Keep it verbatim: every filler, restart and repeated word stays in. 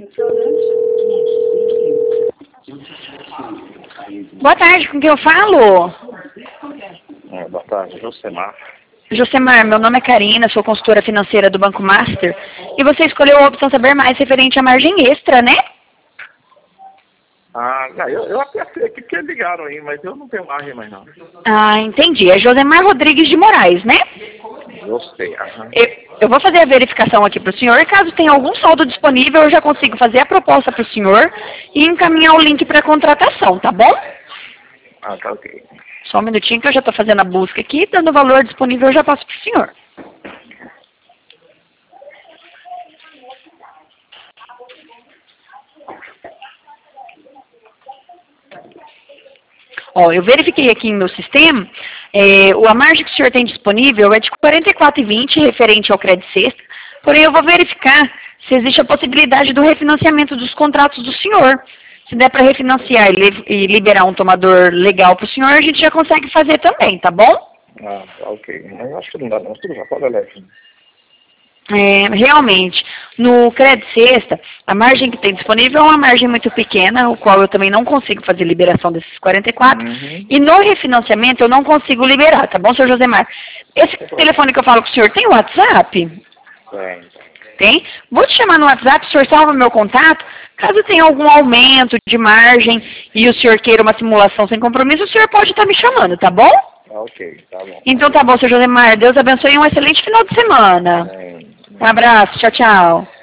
Boa tarde, com quem eu falo? É, boa tarde, Josemar. Josemar, meu nome é Karina, sou consultora financeira do Banco Master. E você escolheu a opção Saber Mais referente à margem extra, né? Ah, não, eu, eu até sei que, que ligaram aí, mas eu não tenho margem mais não. Ah, entendi. É Josemar Rodrigues de Moraes, né? Gostei. Aham. Eu, eu vou fazer a verificação aqui para o senhor. Caso tenha algum saldo disponível, eu já consigo fazer a proposta para o senhor e encaminhar o link para a contratação, tá bom? Ah, tá ok. Só um minutinho que eu já estou fazendo a busca aqui. Dando o valor disponível, eu já passo para o senhor. Ó, eu verifiquei aqui no meu sistema, é, a margem que o senhor tem disponível é de quarenta e quatro reais e vinte centavos referente ao crédito sexta, porém eu vou verificar se existe a possibilidade do refinanciamento dos contratos do senhor. Se der para refinanciar e, li e liberar um tomador legal para o senhor, a gente já consegue fazer também, tá bom? Ah, tá ok. Mas eu acho que não dá não, tudo já pode olhar aqui. É, realmente, no crédito sexta, a margem que tem disponível é uma margem muito pequena, o qual eu também não consigo fazer liberação desses quarenta e quatro. Uhum. E no refinanciamento eu não consigo liberar, tá bom, senhor Josemar? Esse telefone que eu falo com o senhor tem WhatsApp? Tem. Tem? Vou te chamar no WhatsApp, o senhor salva meu contato. Caso tenha algum aumento de margem e o senhor queira uma simulação sem compromisso, o senhor pode estar me chamando, tá bom? Tá ok, tá bom. Então tá bom, senhor Josemar. Deus abençoe e um excelente final de semana. Tem. Um abraço. Tchau, tchau.